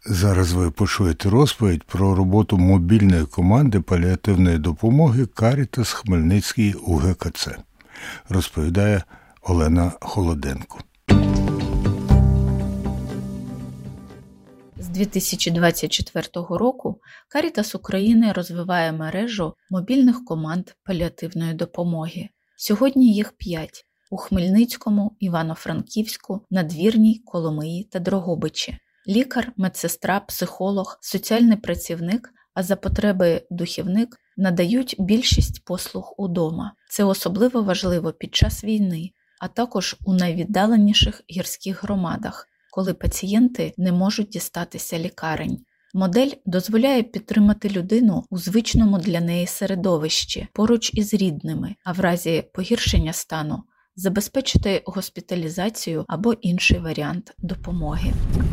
Зараз ви почуєте розповідь про роботу мобільної команди паліативної допомоги «Карітас Хмельницький УГКЦ». Розповідає Олена Холоденко. З 2024 року «Карітас України» розвиває мережу мобільних команд паліативної допомоги. Сьогодні їх 5 – у Хмельницькому, Івано-Франківську, Надвірній, Коломиї та Дрогобичі. Лікар, медсестра, психолог, соціальний працівник, а за потреби духівник надають більшість послуг удома. Це особливо важливо під час війни, а також у найвіддаленіших гірських громадах, коли пацієнти не можуть дістатися лікарень. Модель дозволяє підтримати людину у звичному для неї середовищі, поруч із рідними, а в разі погіршення стану забезпечити госпіталізацію або інший варіант допомоги.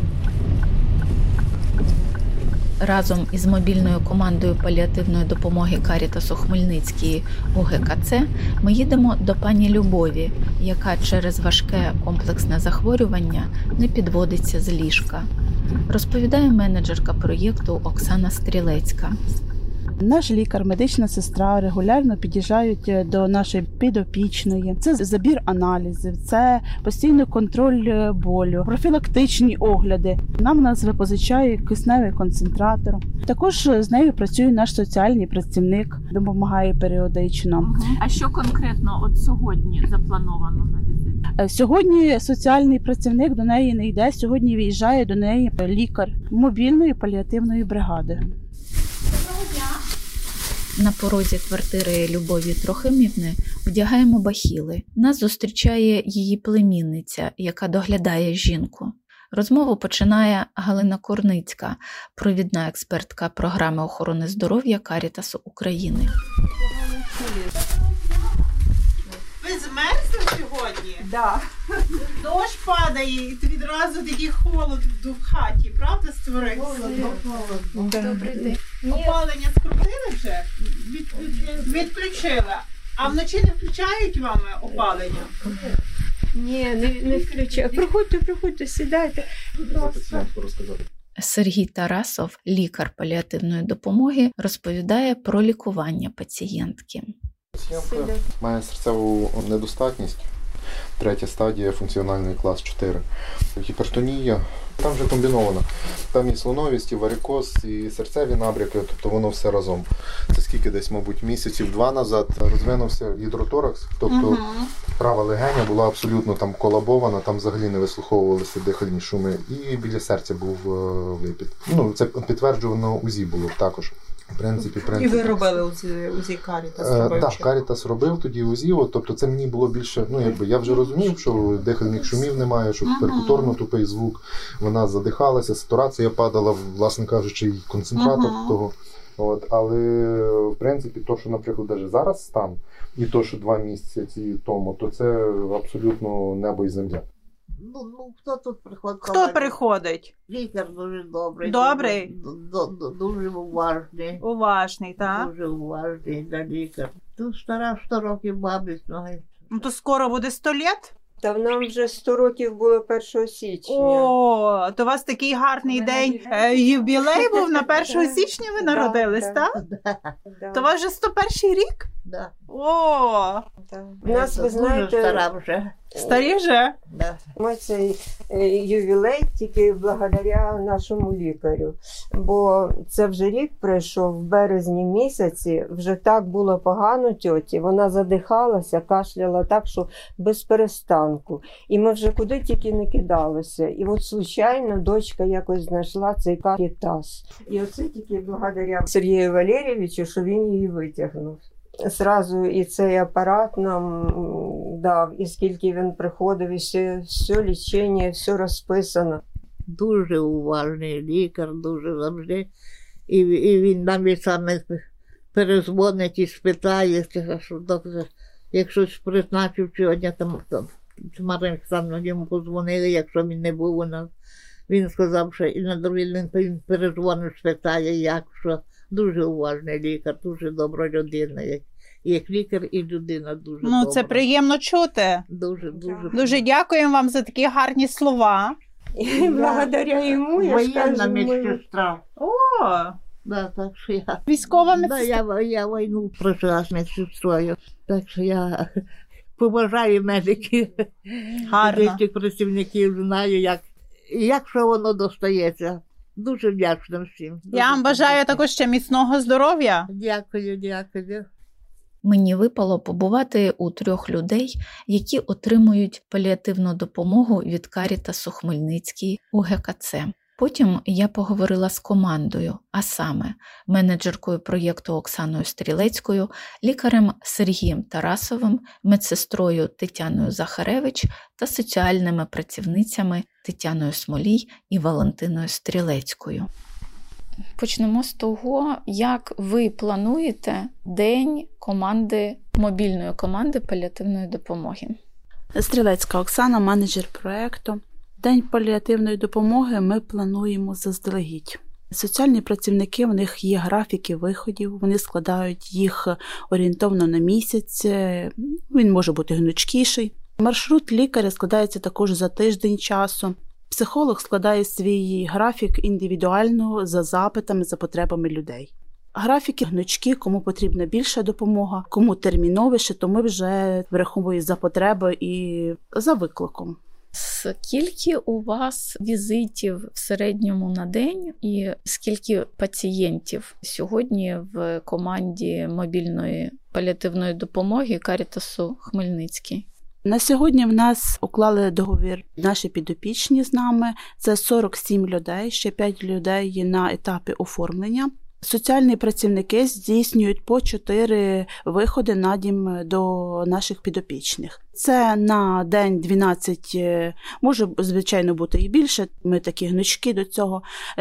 Разом із мобільною командою паліативної допомоги «Карітасу Хмельницький УГКЦ» ми їдемо до пані Любові, яка через важке комплексне захворювання не підводиться з ліжка. Розповідає менеджерка проєкту Оксана Стрілецька. Наш лікар, медична сестра регулярно під'їжджають до нашої підопічної. Це забір аналізів, це постійний контроль болю, профілактичні огляди. Нам нас випозичає кисневий концентратор. Також з нею працює наш соціальний працівник, допомагає періодично. А що конкретно от сьогодні заплановано на візит? Сьогодні соціальний працівник до неї не йде, сьогодні виїжджає до неї лікар мобільної паліативної бригади. На порозі квартири Любові Трохимівни вдягаємо бахіли. Нас зустрічає її племінниця, яка доглядає жінку. Розмову починає Галина Корницька, провідна експертка програми охорони здоров'я «Карітасу України». Ви змерзли сьогодні? Да. Дощ падає, і ти відразу такий холод в хаті, правда, створився? Добрий день. Опалення скрутили вже? Відключили. А вночі не включають вам опалення? Ні, не включаю. Приходьте, сідайте. Сергій Тарасов, лікар паліативної допомоги, розповідає про лікування пацієнтки. Пацієнтка має серцеву недостатність, 3 стадія, функціональний клас 4. Гіпертонія, там вже комбіновано. Там і слоновість, і варикоз, і серцеві набряки, тобто воно все разом. Це скільки десь, мабуть, місяців 2 назад розвинувся гідроторакс, тобто права легеня була абсолютно там колабована, там взагалі не вислуховувалися дихальні шуми, і біля серця був випід. Ну, це підтверджувано УЗІ було також. В принципі. І ви робили УЗІ Карітас? Так, Карітас робив тоді УЗІ, тобто це мені було більше, я вже розумів, що дихальних шумів немає, що перкуторно тупий звук, вона задихалася, сатурація падала, власне кажучи, і концентратор того. Але, в принципі, то, що, наприклад, навіть зараз стан, і то, що 2 місяці тому, то це абсолютно небо і земля. Хто тут приходить? Хто приходить? Лікар дуже добрий. Добрий? Дуже уважний. Уважний, так? Дуже уважний на лікар. Тут стара 100 років бабі знаєш. Ну то скоро буде 100 літ? Та нам вже 100 років було 1 січня. О, то у вас такий гарний день. Юбілей був на 1 січня ви народились, так? То у вас вже 101 рік? Да. О! В нас, ви знаєте, дуже стара вже. Старі вже? Да. ми цей ювілей тільки благодаря нашому лікарю. Бо це вже рік пройшов, в березні місяці, вже так було погано тьоті. Вона задихалася, кашляла так, що без перестанку. І ми вже куди тільки не кидалися. І от случайно дочка якось знайшла цей Карітас. І оце тільки благодаря Сергію Валерійовичу, що він її витягнув. Зразу і цей апарат нам дав, і скільки він приходив, і все лічення, все розписано. Дуже уважний лікар, дуже завжди. І він нам саме перезвонить і спитає, що доктор, як щось призначив сьогодні, там Марина Олександровна йому подзвонили, якщо він не був у нас. Він сказав, що і на другий день він перезвонив, спитає, як, що. Дуже уважний лікар, дуже добра людина. Як лікар і людина дуже добра. Ну, це приємно чути. Дуже. Дуже дякуємо вам за такі гарні слова. І благодаря йому я Воєнна скажу, ми... медсестра. О, Да, так що я... військова Да, медсестра. я війну пройшла з медсестрою. Так що я поважаю медиків, Гарно. медичних працівників, знаю, як що воно достається. Дуже вдячна всім. Я вам бажаю також ще міцного здоров'я. Дякую. Мені випало побувати у 3 людей, які отримують паліативну допомогу від Карітасу Хмельницький УГКЦ. Потім я поговорила з командою, а саме менеджеркою проєкту Оксаною Стрілецькою, лікарем Сергієм Тарасовим, медсестрою Тетяною Захаревич та соціальними працівницями Тетяною Смолій і Валентиною Стрілецькою. Почнемо з того, як ви плануєте день мобільної команди паліативної допомоги. Стрілецька Оксана, менеджер проєкту. День паліативної допомоги ми плануємо заздалегідь. Соціальні працівники, у них є графіки виходів, вони складають їх орієнтовно на місяць, він може бути гнучкіший. Маршрут лікаря складається також за тиждень часу. Психолог складає свій графік індивідуально за запитами, за потребами людей. Графіки гнучкі, кому потрібна більша допомога, кому терміновіше, то ми вже враховуємо за потреби і за викликом. Скільки у вас візитів в середньому на день і скільки пацієнтів сьогодні в команді мобільної паліативної допомоги Карітасу Хмельницький? На сьогодні в нас уклали договір наші підопічні з нами. Це 47 людей, ще 5 людей є на етапі оформлення. Соціальні працівники здійснюють по 4 виходи на дім до наших підопічних. Це на день 12, може, звичайно, бути і більше, ми такі гнучки до цього.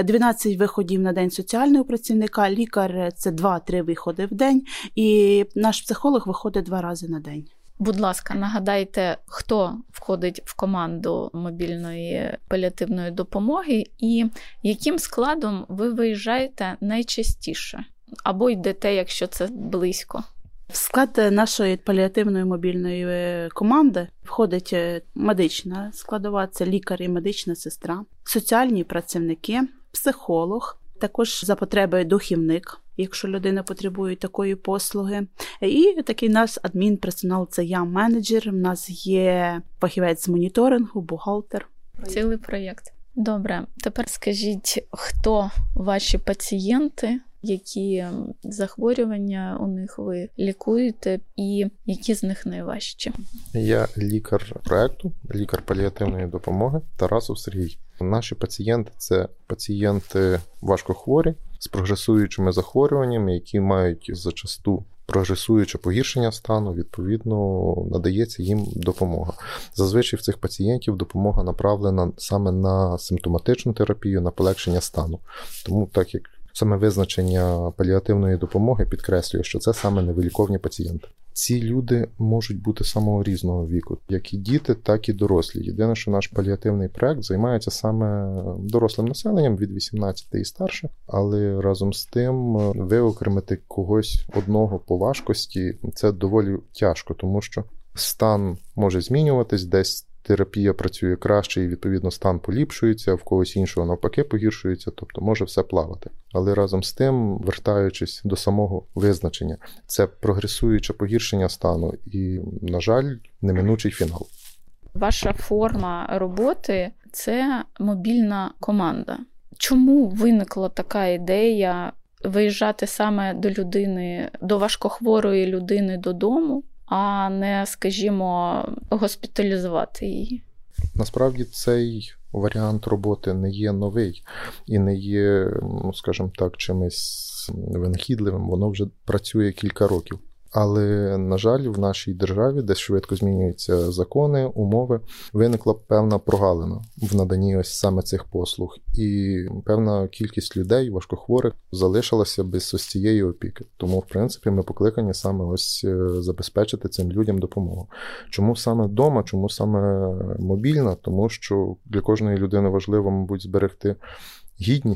12 виходів на день соціального працівника, лікар – це 2-3 виходи в день, і наш психолог виходить 2 рази на день. Будь ласка, нагадайте, хто входить в команду мобільної паліативної допомоги і яким складом ви виїжджаєте найчастіше? Або йдете, якщо це близько? В склад нашої паліативної мобільної команди входить медична складова, це лікар і медична сестра, соціальні працівники, психолог, також за потреби духівник, якщо людина потребує такої послуги. І такий наш адмінперсонал – це я, менеджер, в нас є фахівець з моніторингу, бухгалтер. Цілий проєкт. Добре, тепер скажіть, хто ваші пацієнти, які захворювання у них ви лікуєте і які з них найважчі? Я лікар проєкту, лікар паліативної допомоги Тарасов Сергій. Наші пацієнти – це пацієнти важкохворі з прогресуючими захворюваннями, які мають зачасту прогресуюче погіршення стану, відповідно, надається їм допомога. Зазвичай в цих пацієнтів допомога направлена саме на симптоматичну терапію, на полегшення стану. Тому так як саме визначення паліативної допомоги підкреслює, що це саме невиліковні пацієнти. Ці люди можуть бути самого різного віку, як і діти, так і дорослі. Єдине, що наш паліативний проект займається саме дорослим населенням від 18 і старше, але разом з тим виокремити когось одного по важкості – це доволі тяжко, тому що стан може змінюватись, десь терапія працює краще і, відповідно, стан поліпшується, в когось іншого навпаки погіршується, тобто може все плавати. Але разом з тим, вертаючись до самого визначення, це прогресуюче погіршення стану і, на жаль, неминучий фінал. Ваша форма роботи – це мобільна команда. Чому виникла така ідея виїжджати саме до людини, до важкохворої людини додому, а не, скажімо, госпіталізувати її? Насправді цей варіант роботи не є новий і не є, скажімо так, чимось винахідливим, воно вже працює кілька років. Але, на жаль, в нашій державі, де швидко змінюються закони, умови, виникла певна прогалина в наданні ось саме цих послуг. І певна кількість людей, важкохворих, залишилася без ось цієї опіки. Тому, в принципі, ми покликані саме ось забезпечити цим людям допомогу. Чому саме вдома, чому саме мобільна? Тому що для кожної людини важливо, мабуть, зберегти гідність,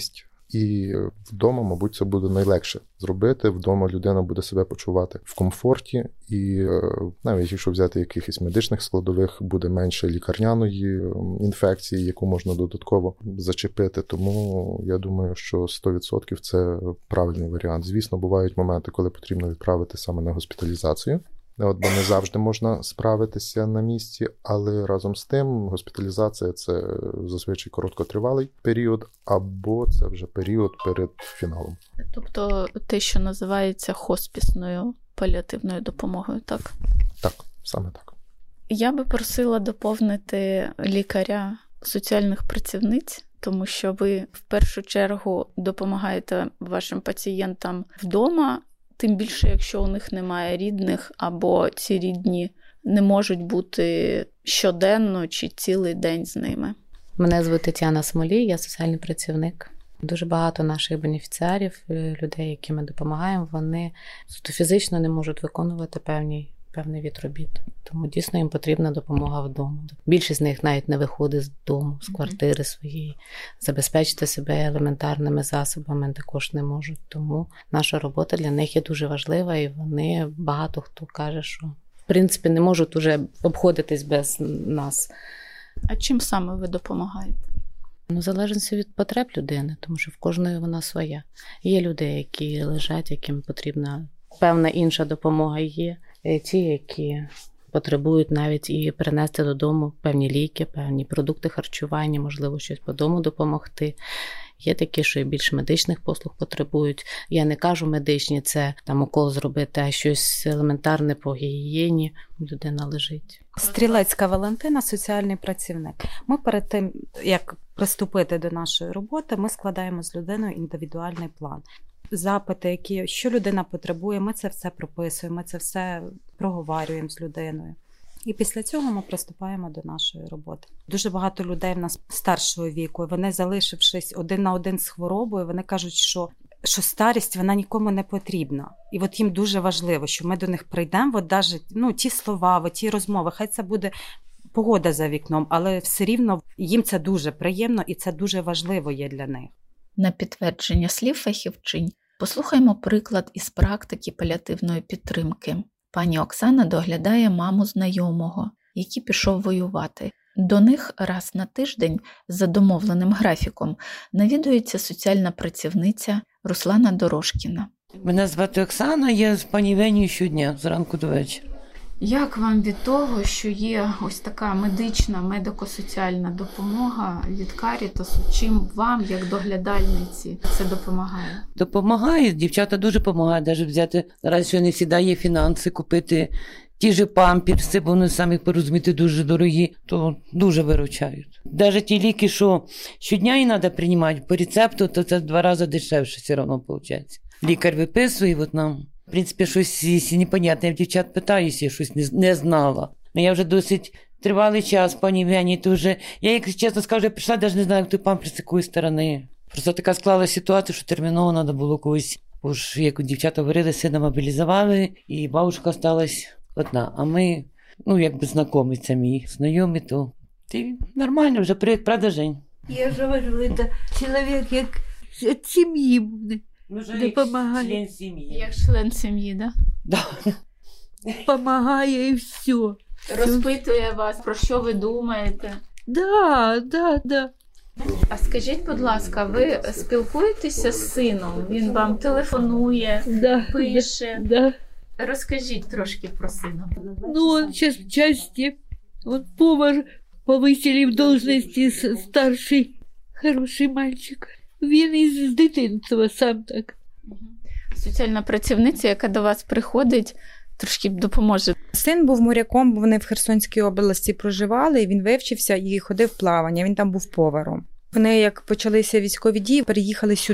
І вдома, мабуть, це буде найлегше зробити. Вдома людина буде себе почувати в комфорті, і навіть якщо взяти якихось медичних складових, буде менше лікарняної інфекції, яку можна додатково зачепити. Тому я думаю, що 100% це правильний варіант. Звісно, бувають моменти, коли потрібно відправити саме на госпіталізацію. Бо не завжди можна справитися на місці, але разом з тим госпіталізація – це зазвичай короткотривалий період, або це вже період перед фіналом. Тобто те, що називається хоспісною паліативною допомогою, так? Так, саме так. Я би просила доповнити лікаря, соціальних працівниць, тому що ви в першу чергу допомагаєте вашим пацієнтам вдома, тим більше, якщо у них немає рідних, або ці рідні не можуть бути щоденно чи цілий день з ними. Мене звуть Тетяна Смолій, я соціальний працівник. Дуже багато наших бенефіціарів, людей, яким ми допомагаємо, вони фізично не можуть виконувати певний від робіт. Тому дійсно їм потрібна допомога вдома. Більшість з них навіть не виходить з дому, з квартири своєї. Забезпечити себе елементарними засобами також не можуть. Тому наша робота для них є дуже важлива, і вони, багато хто каже, що в принципі не можуть уже обходитись без нас. А чим саме ви допомагаєте? В залежності від потреб людини, тому що в кожної вона своя. Є люди, які лежать, яким потрібна певна інша допомога є. Ті, які потребують навіть і принести додому певні ліки, певні продукти харчування, можливо, щось по дому допомогти. Є такі, що і більш медичних послуг потребують. Я не кажу медичні, це там укол зробити, а щось елементарне по гігієні. Людина лежить. Стрілецька Валентина, соціальний працівник. Ми перед тим, як приступити до нашої роботи, ми складаємо з людиною індивідуальний план. Запити, що людина потребує, ми це все прописуємо, ми це все проговорюємо з людиною. І після цього ми приступаємо до нашої роботи. Дуже багато людей в нас старшого віку, вони, залишившись один на один з хворобою, вони кажуть, що старість, вона нікому не потрібна. І от їм дуже важливо, що ми до них прийдемо, от навіть, ті слова, ті розмови, хай це буде погода за вікном, але все рівно їм це дуже приємно і це дуже важливо є для них. На підтвердження слів фахівчинь послухаймо приклад із практики паліативної підтримки. Пані Оксана доглядає маму знайомого, який пішов воювати. До них раз на тиждень за домовленим графіком навідується соціальна працівниця Руслана Дорошкіна. Мене звати Оксана, я з пані Венію щодня, зранку до вечора. Як вам від того, що є ось така медична, медико-соціальна допомога від Карітасу? Чим вам, як доглядальниці, це допомагає? Допомагає, дівчата дуже допомагають. Навіть взяти, зараз що не завжди є фінанси, купити ті ж памперси, бо вони самі, порозуміти, дуже дорогі, то дуже виручають. Навіть ті ліки, що щодня їй треба приймати по рецепту, то це в 2 рази дешевше все одно виходить. Лікар виписує, от нам. В принципі, щось непонятне. Я в дівчат питаюся, я щось не знала. Но я вже досить тривалий час, пані Вені, то вже, я, як чесно скажу, я прийшла, навіть не знаю, як той памперс, з якої сторони. Просто така склалася ситуація, що терміново треба було когось, бо ж, як дівчата говорили, сина мобілізували, і бабушка осталась одна. А ми, якби знайомі, це мій знайомі, то нормально, вже привик, правда, Жень? Я ж говорю, це чоловік, як від сім'ї буде. Допомагає. Член сім'ї. Як член сім'ї, так? Да. Допомагає і все. Розпитує вас, про що ви думаєте. Да. А скажіть, будь ласка, ви спілкуєтеся з сином? Він вам телефонує, пише? Да. Розкажіть трошки про сина. Он сейчас в части, он повар, повысили в должности старший, хороший мальчик. Він із дитинства сам так. Соціальна працівниця, яка до вас приходить, трошки допоможе. Син був моряком, бо вони в Херсонській області проживали, і він вивчився і ходив в плавання, він там був поваром. Вони, як почалися військові дії, переїхали сюди.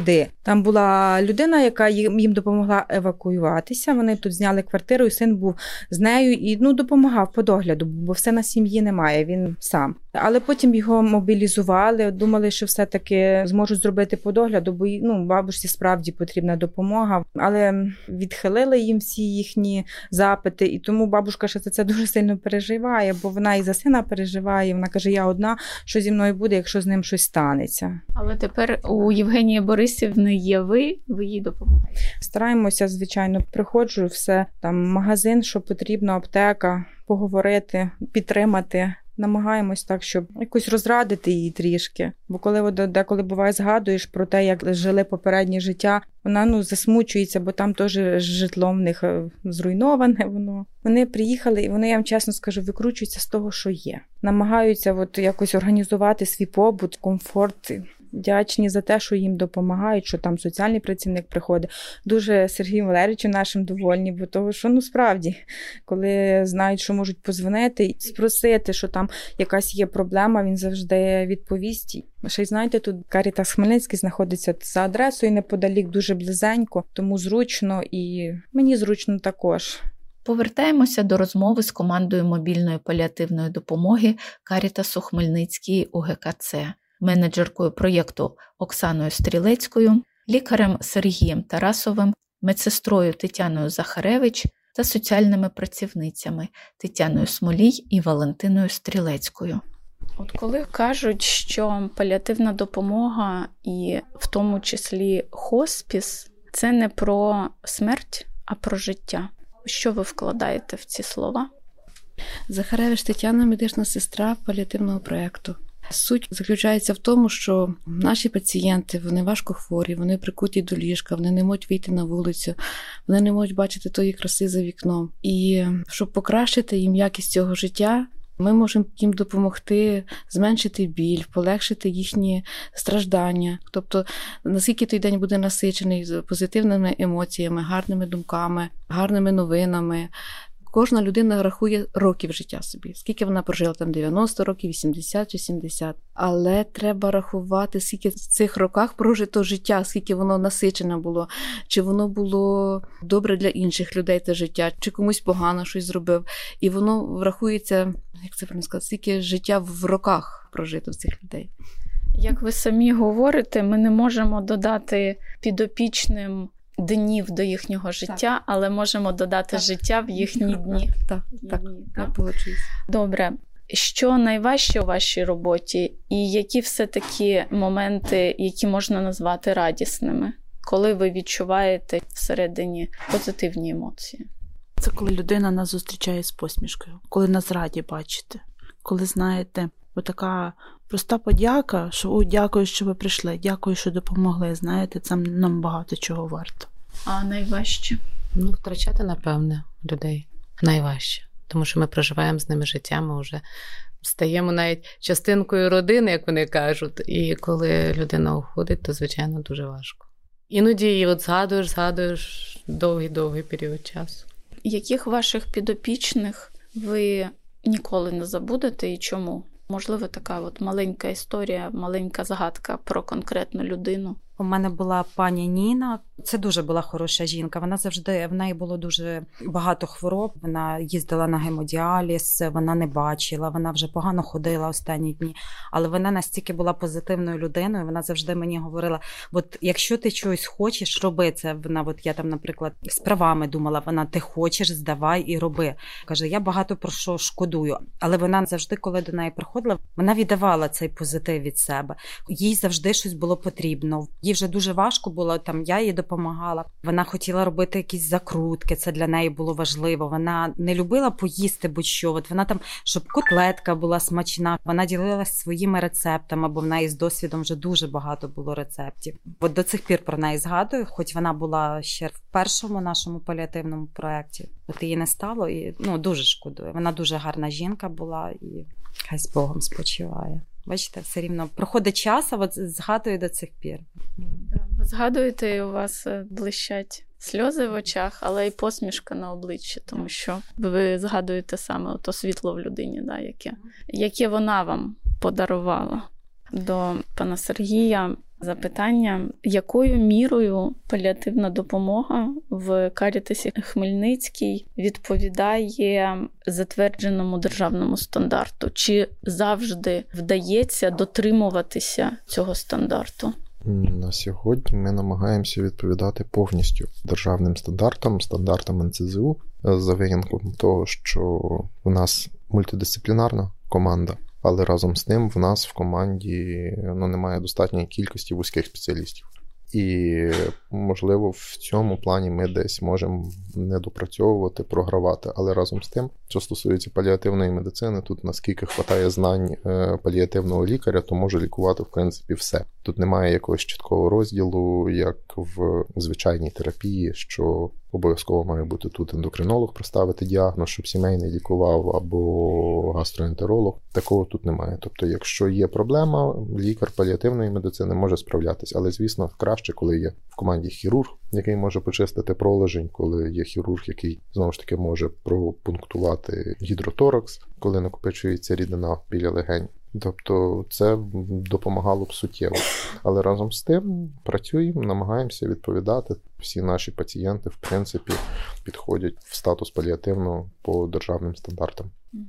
Там була людина, яка їм допомогла евакуюватися. Вони тут зняли квартиру, і син був з нею і допомагав по догляду, бо все на сім'ї немає, він сам. Але потім його мобілізували, думали, що все-таки зможуть зробити по догляду, бо бабусі справді потрібна допомога. Але відхилили їм всі їхні запити, і тому бабушка ще за це дуже сильно переживає, бо вона і за сина переживає. Вона каже, я одна, що зі мною буде, якщо з ним щось станеться. Але тепер у Євгенії Борисівни є ви їй допомагаєте? Стараємося, звичайно, приходжу, все, там магазин, що потрібно, аптека, поговорити, підтримати. Намагаємось так, щоб якось розрадити її трішки. Бо коли деколи буває згадуєш про те, як жили попереднє життя, вона засмучується, бо там теж житло в них зруйноване воно. Вони приїхали, і вони, я вам чесно скажу, викручуються з того, що є. Намагаються якось організувати свій побут, комфорт. Вдячні за те, що їм допомагають, що там соціальний працівник приходить. Дуже Сергію Валерійовичу нашим довольні, бо того, що справді, коли знають, що можуть подзвонити і спросити, що там якась є проблема, він завжди відповість. Ще й знаєте, тут Карітас Хмельницький знаходиться за адресою неподалік, дуже близенько, тому зручно і мені зручно також. Повертаємося до розмови з командою мобільної паліативної допомоги Карітасу Хмельницький УГКЦ, менеджеркою проєкту Оксаною Стрілецькою, лікарем Сергієм Тарасовим, медсестрою Тетяною Захаревич та соціальними працівницями Тетяною Смолій і Валентиною Стрілецькою. От коли кажуть, що паліативна допомога і в тому числі хоспіс – це не про смерть, а про життя. Що ви вкладаєте в ці слова? Захаревич Тетяна – медична сестра паліативного проєкту. Суть заключається в тому, що наші пацієнти, вони важко хворі, вони прикуті до ліжка, вони не можуть вийти на вулицю, вони не можуть бачити тої краси за вікном. І щоб покращити їм якість цього життя, ми можемо їм допомогти зменшити біль, полегшити їхні страждання. Тобто, наскільки той день буде насичений позитивними емоціями, гарними думками, гарними новинами. Кожна людина рахує років життя собі. Скільки вона прожила, там 90 років, 80 чи 70. Але треба рахувати, скільки в цих роках прожито життя, скільки воно насичене було, чи воно було добре для інших людей те життя, чи комусь погано щось зробив. І воно врахується, як це правильно сказати, скільки життя в роках прожито в цих людей. Як ви самі говорите, ми не можемо додати підопічним днів до їхнього життя, але можемо додати життя в їхні дні. Так, я погоджуюсь. Добре. Що найважче у вашій роботі і які все-таки моменти, які можна назвати радісними, коли ви відчуваєте всередині позитивні емоції? Це коли людина нас зустрічає з посмішкою, коли нас раді бачити, коли, знаєте, отака проста подяка, що дякую, що ви прийшли, дякую, що допомогли, знаєте, це нам багато чого варто. А найважче? Втрачати, напевне, людей найважче, тому що ми проживаємо з ними життя, ми вже стаємо навіть частинкою родини, як вони кажуть, і коли людина уходить, то, звичайно, дуже важко. Іноді її згадуєш довгий період часу. Яких ваших підопічних ви ніколи не забудете і чому? Можливо, така маленька історія, маленька згадка про конкретну людину. У мене була пані Ніна. Це дуже була хороша жінка. Вона завжди, в неї було дуже багато хвороб. Вона їздила на гемодіаліз, вона не бачила, вона вже погано ходила останні дні. Але вона настільки була позитивною людиною, вона завжди мені говорила, от якщо ти чогось хочеш, роби це. Вона, от я там, наприклад, з правами думала, вона, ти хочеш, здавай і роби. Каже, я багато про що шкодую. Але вона завжди, коли до неї приходила, вона віддавала цей позитив від себе. Їй завжди щось було потрібно. Їй вже дуже важко було, там я їй допомагала. Вона хотіла робити якісь закрутки, це для неї було важливо. Вона не любила поїсти будь-що. От вона там, щоб котлетка була смачна. Вона ділилась своїми рецептами, бо в неї з досвідом вже дуже багато було рецептів. От до цих пір про неї згадую, хоч вона була ще в першому нашому паліативному проєкті. От її не стало і дуже шкодую. Вона дуже гарна жінка була і хай з Богом спочиває. Бачите, все рівно проходить час, а от згадую до цих пір. Ви згадуєте, і у вас блищать сльози в очах, але й посмішка на обличчі, тому що ви згадуєте саме то світло в людині, яке вона вам подарувала. До пана Сергія запитання. Якою мірою паліативна допомога в Карітасі Хмельницький відповідає затвердженому державному стандарту? Чи завжди вдається дотримуватися цього стандарту? На сьогодні ми намагаємося відповідати повністю державним стандартам НСЗУ, за винятком того, що в нас мультидисциплінарна команда, але разом з тим в нас в команді немає достатньої кількості вузьких спеціалістів. І, можливо, в цьому плані ми десь можемо недопрацьовувати, програвати. Але разом з тим, що стосується паліативної медицини, тут наскільки хватає знань паліативного лікаря, то може лікувати, в принципі, все. Тут немає якогось чіткого розділу, як в звичайній терапії, що обов'язково має бути тут ендокринолог проставити діагноз, щоб сімейний лікував, або гастроентеролог. Такого тут немає. Тобто, якщо є проблема, лікар паліативної медицини може справлятися. Але, звісно, краще, коли є в команді хірург, який може почистити пролежень, коли є хірург, який, знову ж таки, може пропунктувати гідроторакс, коли накопичується рідина біля легень. Тобто це допомагало б суттєво. Але разом з тим працюємо, намагаємося відповідати. Всі наші пацієнти, в принципі, підходять в статус паліативного по державним стандартам.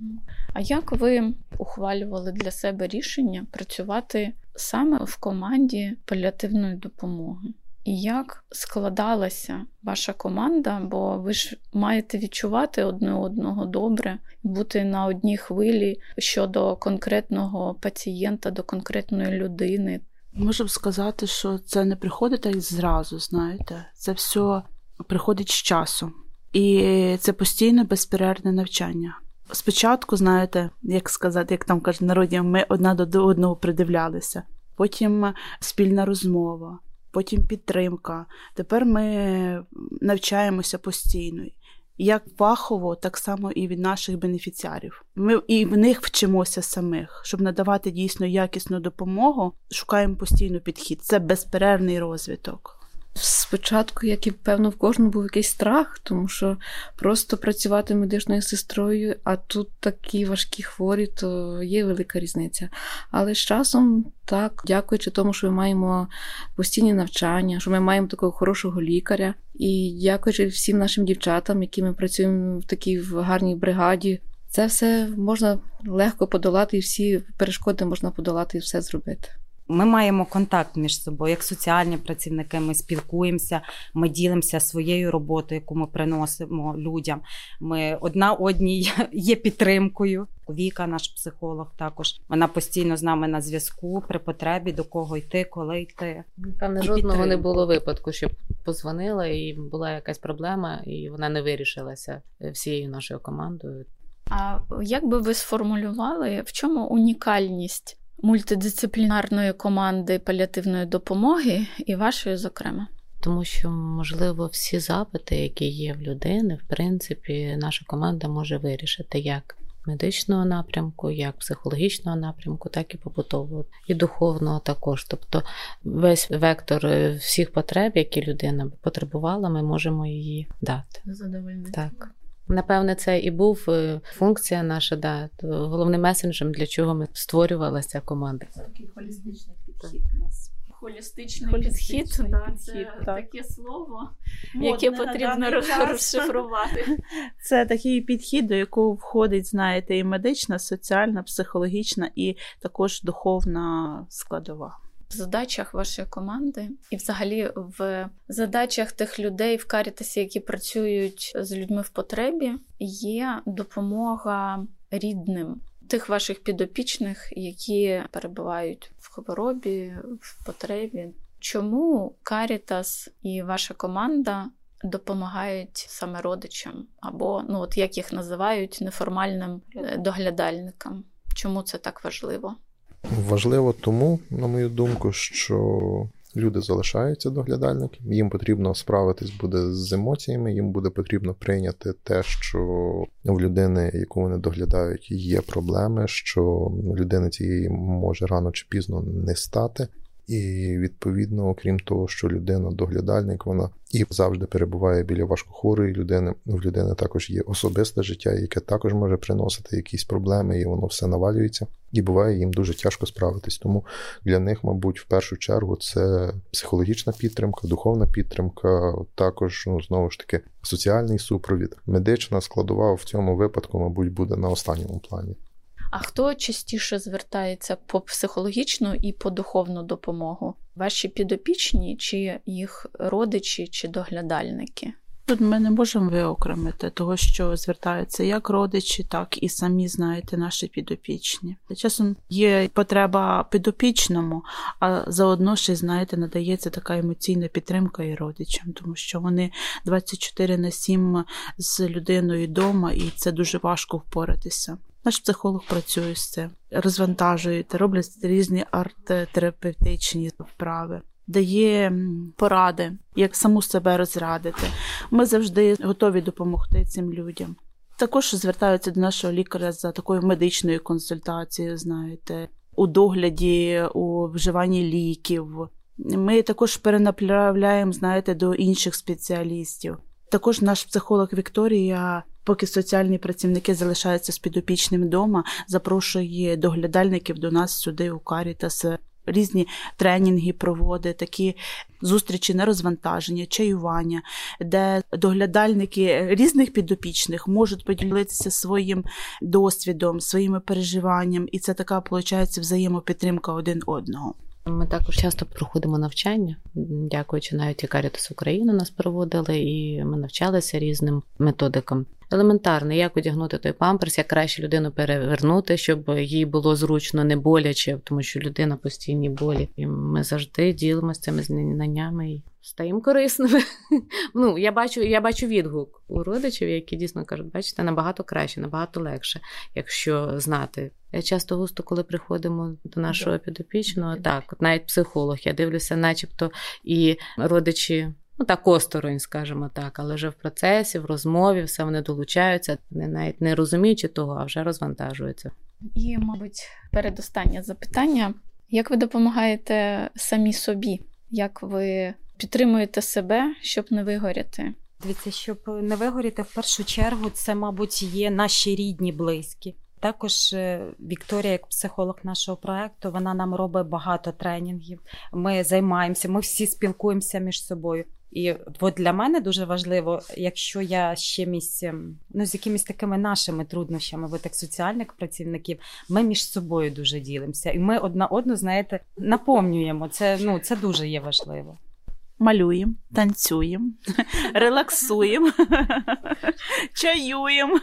А як ви ухвалювали для себе рішення працювати саме в команді паліативної допомоги? І як складалася ваша команда, бо ви ж маєте відчувати одне одного добре, бути на одній хвилі щодо конкретного пацієнта, до конкретної людини. Можу сказати, що це не приходить так зразу, знаєте. Це все приходить з часом. І це постійне безперервне навчання. Спочатку, знаєте, як сказати, як там кажуть народі, ми одна до одного придивлялися. Потім спільна розмова. Потім підтримка. Тепер ми навчаємося постійно. Як фахово, так само і від наших бенефіціарів. Ми і в них вчимося самих. Щоб надавати дійсно якісну допомогу, шукаємо постійно підхід. Це безперервний розвиток. Спочатку, як і, певно, в кожному був якийсь страх, тому що просто працювати медичною сестрою, а тут такі важкі хворі, то є велика різниця. Але з часом, так, дякуючи тому, що ми маємо постійні навчання, що ми маємо такого хорошого лікаря, і дякуючи всім нашим дівчатам, які ми працюємо в такій гарній бригаді, це все можна легко подолати, і всі перешкоди можна подолати і все зробити. Ми маємо контакт між собою, як соціальні працівники, ми спілкуємося, ми ділимося своєю роботою, яку ми приносимо людям. Ми одна одній є підтримкою. Віка, наш психолог, також. Вона постійно з нами на зв'язку, при потребі, до кого йти, коли йти. Певне, жодного не було випадку, щоб позвонила і була якась проблема, і вона не вирішилася всією нашою командою. А як би ви сформулювали, в чому унікальність мультидисциплінарної команди паліативної допомоги і вашої, зокрема? Тому що, можливо, всі запити, які є в людини, в принципі, наша команда може вирішити як медичного напрямку, як психологічного напрямку, так і побутового, і духовного також. Тобто весь вектор всіх потреб, які людина потребувала, ми можемо її дати. Задовольнити. Так. Напевне, це і був функція наша, головним месенджем, для чого ми створювалася команда. Такий холістичний підхід у нас. Холістичний підхід, це таке слово, яке потрібно розшифрувати. Це такий підхід, до якого входить, знаєте, і медична, соціальна, психологічна, і також духовна складова. В задачах вашої команди і взагалі в задачах тих людей в Карітасі, які працюють з людьми в потребі, є допомога рідним тих ваших підопічних, які перебувають в хворобі, в потребі. Чому Карітас і ваша команда допомагають саме родичам або, як їх називають, неформальним доглядальникам? Чому це так важливо? Важливо тому, на мою думку, що люди залишаються доглядальниками, їм потрібно справитись буде з емоціями, їм буде потрібно прийняти те, що в людини, яку вони доглядають, є проблеми, що людини цієї може рано чи пізно не стати. І, відповідно, окрім того, що людина-доглядальник, вона і завжди перебуває біля важкохворої людини. В людини також є особисте життя, яке також може приносити якісь проблеми, і воно все навалюється. І буває їм дуже тяжко справитись. Тому для них, мабуть, в першу чергу це психологічна підтримка, духовна підтримка, також, знову ж таки, соціальний супровід. Медична складова в цьому випадку, мабуть, буде на останньому плані. А хто частіше звертається по психологічну і по духовну допомогу? Ваші підопічні, чи їх родичі, чи доглядальники? Тут ми не можемо виокремити того, що звертаються як родичі, так і самі, знаєте, наші підопічні. Часом є потреба підопічному, а заодно ще, знаєте, надається така емоційна підтримка і родичам, тому що вони 24/7 з людиною вдома, і це дуже важко впоратися. Наш психолог працює з цим, розвантажує, роблять різні арт-терапевтичні вправи, дає поради, як саму себе розрадити. Ми завжди готові допомогти цим людям. Також звертаються до нашого лікаря за такою медичною консультацією, знаєте, у догляді, у вживанні ліків. Ми також перенаправляємо, знаєте, до інших спеціалістів. Також наш психолог Вікторія, поки соціальні працівники залишаються з підопічним вдома, запрошує доглядальників до нас сюди, у Карітас. Різні тренінги проводить, такі зустрічі на розвантаження, чаювання, де доглядальники різних підопічних можуть поділитися своїм досвідом, своїми переживаннями. І це така, виходить, взаємопідтримка один одного. Ми також часто проходимо навчання, дякуючи навіть і Карітас України нас проводили, і ми навчалися різним методикам. Елементарно, як одягнути той памперс, як краще людину перевернути, щоб їй було зручно, не боляче, тому що людина постійні болі. І ми завжди ділимося цими знаннями і стаємо корисними. Я бачу відгук у родичів, які дійсно кажуть, бачите, набагато краще, набагато легше, якщо знати. Я часто густо, коли приходимо до нашого підопічного, так, навіть психолог, я дивлюся, начебто і родичі, так осторонь, скажімо так, але вже в процесі, в розмові, все вони долучаються, навіть не розуміючи того, а вже розвантажуються. І, мабуть, передостаннє запитання. Як ви допомагаєте самі собі? Як ви підтримуєте себе, щоб не вигоріти? Дивіться, щоб не вигоріти, в першу чергу, це, мабуть, є наші рідні, близькі. Також Вікторія, як психолог нашого проєкту, вона нам робить багато тренінгів. Ми займаємося, ми всі спілкуємося між собою. І от для мене дуже важливо, якщо я з чимось, з якимись такими нашими труднощами, ви так соціальних працівників, ми між собою дуже ділимося. І ми одна одну, знаєте, наповнюємо. Це дуже є важливо. Малюємо, танцюємо, релаксуємо, чаюємо,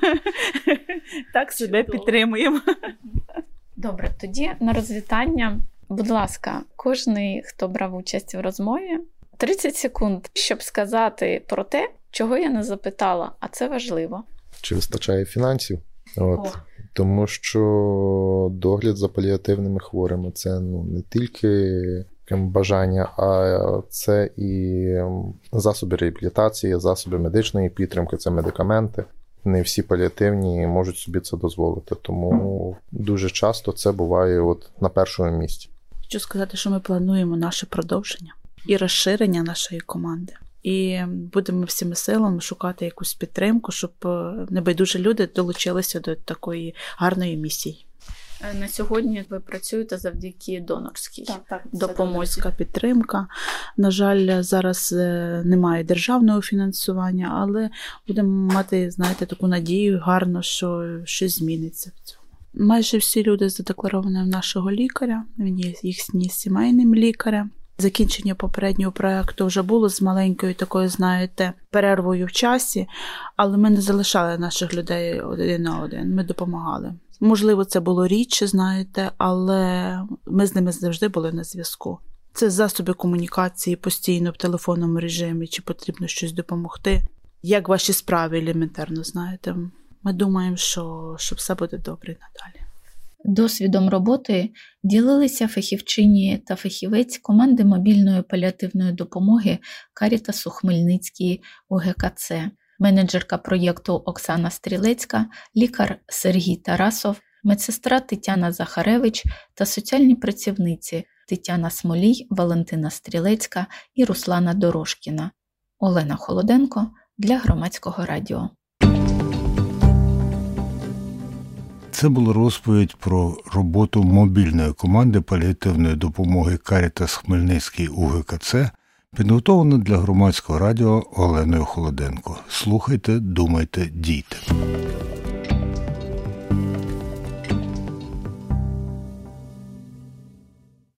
так себе підтримуємо. Добре, тоді на розвітання, будь ласка, кожний, хто брав участь в розмові, 30 секунд, щоб сказати про те, чого я не запитала, а це важливо. Чи вистачає фінансів? Тому що догляд за паліативними хворими – це не тільки бажання, а це і засоби реабілітації, засоби медичної підтримки, це медикаменти. Не всі паліативні можуть собі це дозволити, тому дуже часто це буває на першому місці. Хочу сказати, що ми плануємо наше продовження і розширення нашої команди. І будемо всіми силами шукати якусь підтримку, щоб небайдужі люди долучилися до такої гарної місії. На сьогодні ви працюєте завдяки донорській допомозі. Підтримка. На жаль, зараз немає державного фінансування, але будемо мати, таку надію гарно, що щось зміниться в цьому. Майже всі люди задекларовані в нашого лікаря, він є їхнім сімейним лікарем. Закінчення попереднього проєкту вже було з маленькою такою, перервою в часі, але ми не залишали наших людей один на один, ми допомагали. Можливо, це було рідше, але ми з ними завжди були на зв'язку. Це засоби комунікації постійно в телефонному режимі, чи потрібно щось допомогти. Як ваші справи елементарно, Ми думаємо, що все буде добре надалі. Досвідом роботи ділилися фахівчині та фахівець команди мобільної паліативної допомоги Карітасу Хмельницький УГКЦ, менеджерка проєкту Оксана Стрілецька, лікар Сергій Тарасов, медсестра Тетяна Захаревич та соціальні працівниці Тетяна Смолій, Валентина Стрілецька і Руслана Дорошкіна. Олена Холоденко для Громадського радіо. Це була розповідь про роботу мобільної команди паліативної допомоги Карітас Хмельницький УГКЦ, підготовлена для Громадського радіо Оленою Холоденко. Слухайте, думайте, дійте.